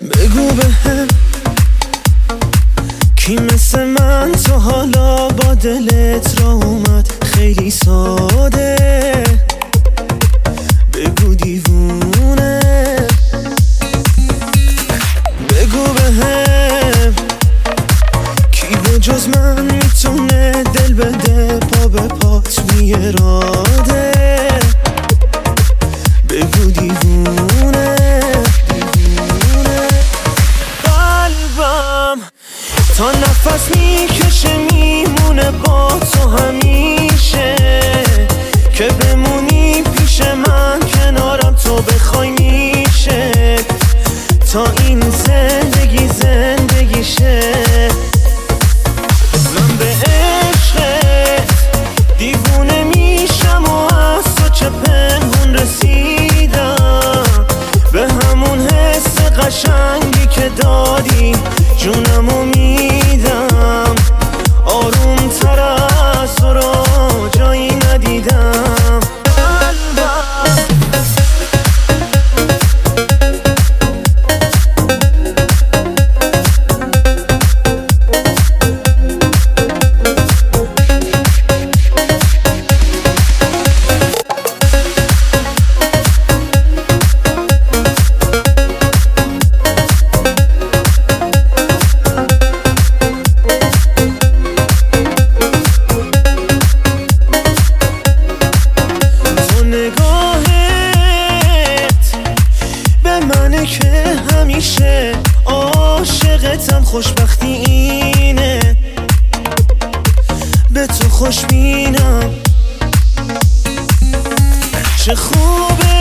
بگو بهم کی مثل من تو حالا با دلت را اومد خیلی ساده. بگو دیوونه، بگو بهم کی به جز من میتونه دل بده پا به پات بی اراده. بگو دیوونه، قلبم تا نفس میکشه میمونه با تو همیشه، که بمونی پیش من کنارم تو بخوای میشه، تا این زندگی زندگیشه. من به عشقت دیوونه میشم و از تو چه پنهون رسیدم، به همون حس قشنگی که دادی جونمو میدم. آروم تر از تو رو جایی ندیدم. که همیشه عاشقتم، خوشبختی اینه به تو خوشبینم. چه خوبه